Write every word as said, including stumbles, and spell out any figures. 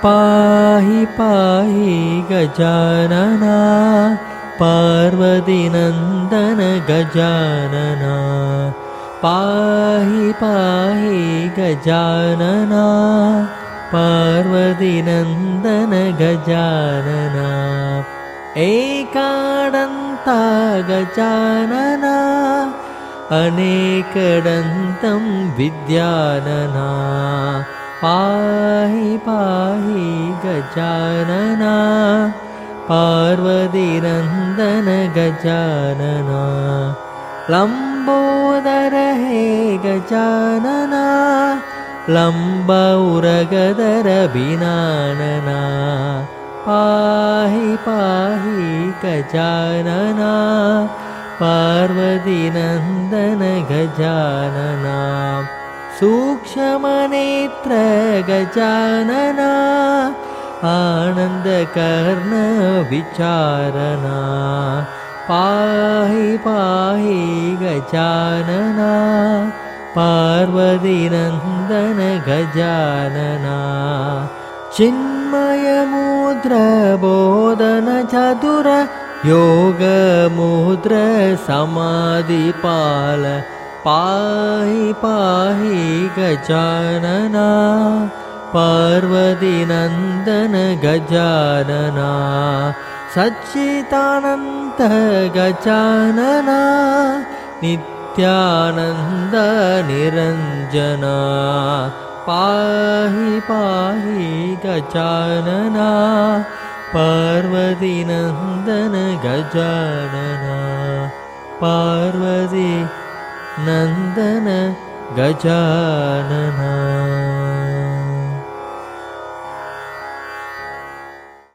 पाहि पाहि गजानना पार्वतीनन्दन गजानना पाहि पाहि गजानना पार्वतीनन्दन गजानना एकादन्ता गजानना अनेकडन्तं विद्यानना पाहि पाहि गजानना पार्वतीनन्दन गजानना लम्बोदर हे गजानना लम्बौरगदर विनानना पाहि पाहि गजानना पार्वतीनन्दन गजानना सूक्ष्मनेत्र गजानना आनन्दकर्ण विचारणा पाहि पाहि गजानना पार्वतीनन्दन गजानना चिन्मयमुद्र बोधन चतुर योगमुद्र समाधिपाल पाहि पाहि गजानना पार्वतीनन्दन गजानना सच्चिदानन्द गजानना नित्यानन्द निरञ्जना पाहि पाहि गजानना पार्वतीनन्दन गजानना पार्वती नन्दन गजानना।